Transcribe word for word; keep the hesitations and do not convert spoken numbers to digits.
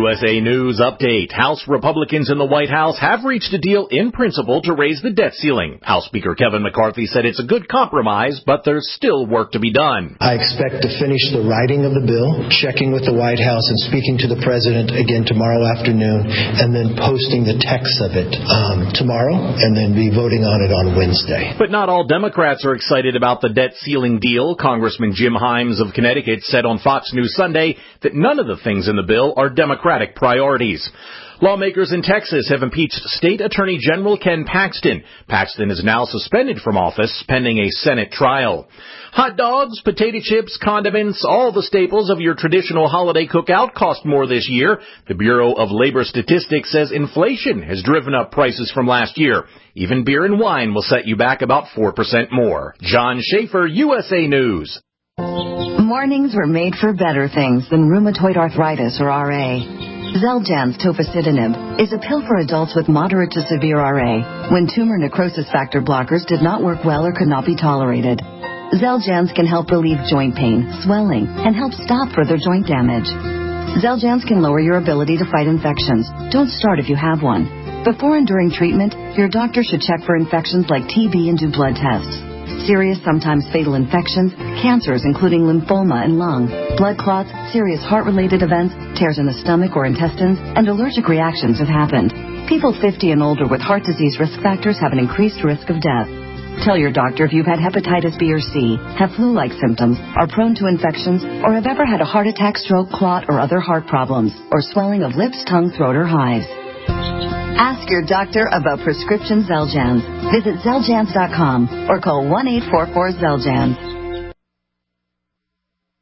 S A News Update. House Republicans in the White House have reached a deal in principle to raise the debt ceiling. House Speaker Kevin McCarthy said it's a good compromise, but there's still work to be done. I expect to finish the writing of the bill, checking with the White House and speaking to the President again tomorrow afternoon, and then posting the text of it um, tomorrow, and then be voting on it on Wednesday. But not all Democrats are excited about the debt ceiling deal. Congressman Jim Himes of Connecticut said on Fox News Sunday that none of the things in the bill are Democratic priorities. Lawmakers in Texas have impeached State Attorney General Ken Paxton. Paxton is now suspended from office pending a Senate trial. Hot dogs, potato chips, condiments, all the staples of your traditional holiday cookout cost more this year. The Bureau of Labor Statistics says inflation has driven up prices from last year. Even beer and wine will set you back about four percent more. John Schaefer, U S A News. Mornings were made for better things than rheumatoid arthritis or R A. Xeljanz tofacitinib is a pill for adults with moderate to severe R A when tumor necrosis factor blockers did not work well or could not be tolerated. Xeljanz can help relieve joint pain, swelling, and help stop further joint damage. Xeljanz can lower your ability to fight infections. Don't start if you have one. Before and during treatment, your doctor should check for infections like T B and do blood tests. Serious, sometimes fatal infections, cancers including lymphoma and lung, blood clots, serious heart-related events, tears in the stomach or intestines, and allergic reactions have happened. People fifty and older with heart disease risk factors have an increased risk of death. Tell your doctor if you've had hepatitis B or C, have flu-like symptoms, are prone to infections, or have ever had a heart attack, stroke, clot, or other heart problems, or swelling of lips, tongue, throat, or hives. Ask your doctor about prescription Xeljanz. Visit Xeljanz dot com or call one eight four four Xeljanz.